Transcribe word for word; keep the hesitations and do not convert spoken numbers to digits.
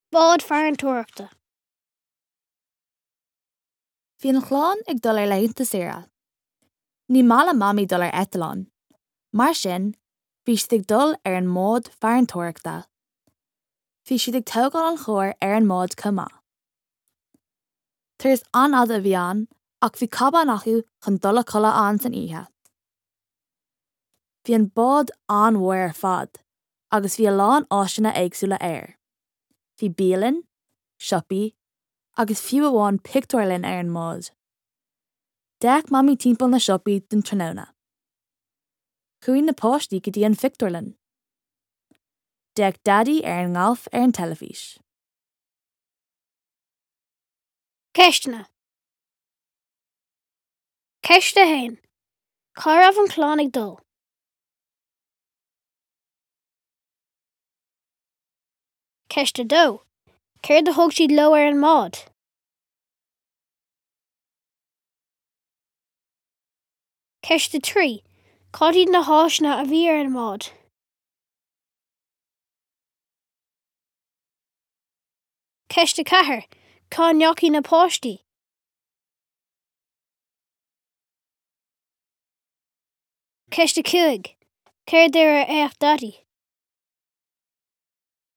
Bád fearn tuaireachta. Bhí an chláán ag dul ar leithunta saoire. Ní mala mamaí dul ar etalán. Mar sin, bhí siad ag dul ar an mód fearn tuaireachta. Bhí siad ag tógáil an chóir ar an mód cuma. Tar is an-fhada a bhí an, ach bhí cabán acu chun dul a chula an san oíche. Bhí an bád an-mhór ar fad, agus bhí a lán áisteanna éagsúla air. Bhí bialann, siopaí, agus fiú amháin pictiúirlinn ar an mód. Deach mamaí timpeall na siopaí den tróna. Chuaigh na páistí go dtí an fictiúirlinn. Deach daddy ar an ngalf ar an telefís. Ceistena. Ceiste hain. Cá raibh an chláán ag dul. Ceiste dó. Céir de thug siad leo ar an mód. Ceiste trí. Cátaíd na háisina a bhí ar an mód. Ceiste ceathair. Cá neacaí na páistí. Ceiste cúig. Céir d'fhear éach daddy.